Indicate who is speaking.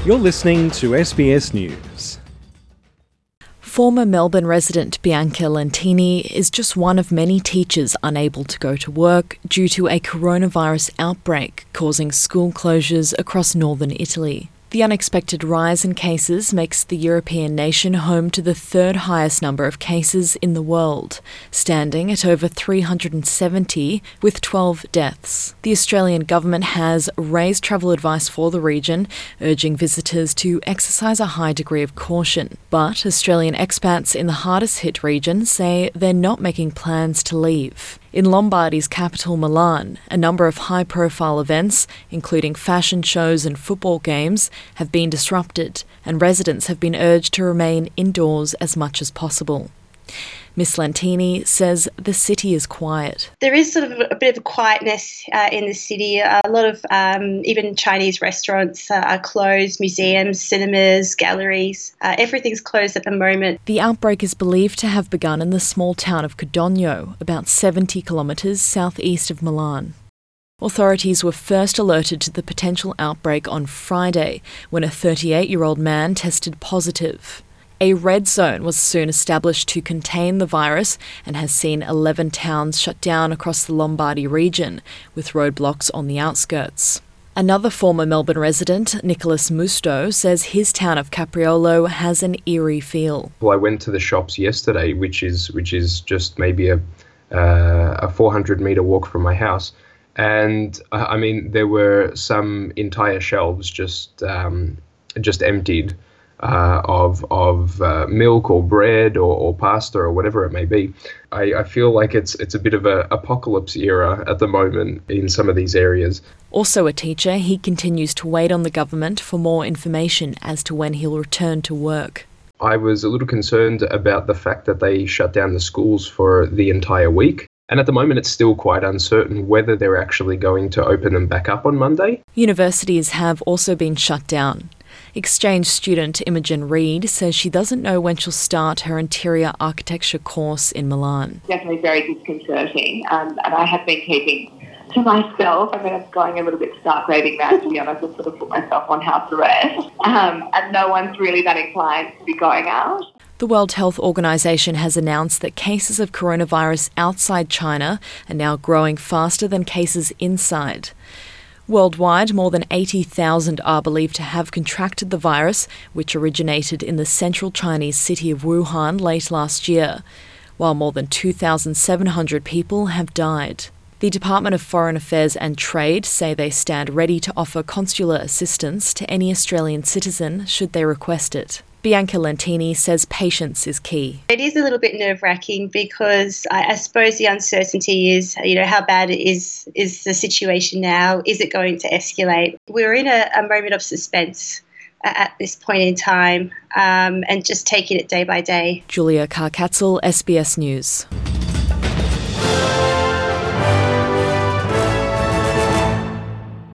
Speaker 1: You're listening to SBS News.
Speaker 2: Former Melbourne resident Bianca Lentini is just one of many teachers unable to go to work due to a coronavirus outbreak causing school closures across northern Italy. The unexpected rise in cases makes the European nation home to the third highest number of cases in the world, standing at over 370 with 12 deaths. The Australian government has raised travel advice for the region, urging visitors to exercise a high degree of caution. But Australian expats in the hardest hit region say they're not making plans to leave. In Lombardy's capital Milan, a number of high-profile events, including fashion shows and football games, have been disrupted, and residents have been urged to remain indoors as much as possible. Miss Lentini says the city is quiet.
Speaker 3: There is sort of a bit of a quietness in the city. A lot of even Chinese restaurants are closed, museums, cinemas, galleries. Everything's closed at the moment.
Speaker 2: The outbreak is believed to have begun in the small town of Codogno, about 70 kilometres southeast of Milan. Authorities were first alerted to the potential outbreak on Friday, when a 38-year-old man tested positive. A red zone was soon established to contain the virus and has seen 11 towns shut down across the Lombardy region, with roadblocks on the outskirts. Another former Melbourne resident, Nicholas Musto, says his town of Capriolo has an eerie feel.
Speaker 4: Well, I went to the shops yesterday, which is just maybe a 400-metre walk from my house. And, I mean, there were some entire shelves just emptied. Of milk or bread or pasta or whatever it may be. I feel like it's a bit of an apocalypse era at the moment in some of these areas.
Speaker 2: Also a teacher, he continues to wait on the government for more information as to when he'll return to work.
Speaker 4: I was a little concerned about the fact that they shut down the schools for the entire week. And at the moment, it's still quite uncertain whether they're actually going to open them back up on Monday.
Speaker 2: Universities have also been shut down. Exchange student Imogen Reid says she doesn't know when she'll start her interior architecture course in Milan.
Speaker 5: Definitely very disconcerting, and I have been keeping to myself. I mean, I'm going a little bit stark raving mad, to be honest. I've sort of put myself on house arrest, and no one's really that inclined to be going out.
Speaker 2: The World Health Organization has announced that cases of coronavirus outside China are now growing faster than cases inside. Worldwide, more than 80,000 are believed to have contracted the virus, which originated in the central Chinese city of Wuhan late last year, while more than 2,700 people have died. The Department of Foreign Affairs and Trade say they stand ready to offer consular assistance to any Australian citizen should they request it. Bianca Lentini says patience is key.
Speaker 3: It is a little bit nerve-wracking because I suppose the uncertainty is, how bad is the situation now? Is it going to escalate? We're in a moment of suspense at this point in time, and just taking it day by day.
Speaker 2: Julia Karkatzel, SBS News.